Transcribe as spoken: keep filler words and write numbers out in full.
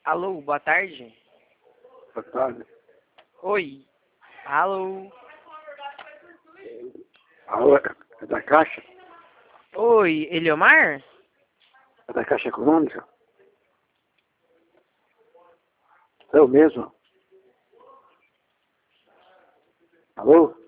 Alô, boa tarde. Boa tarde. Oi. Alô. Alô, é da Caixa? Oi, Eliomar? É da Caixa Econômica? Eu mesmo. Alô?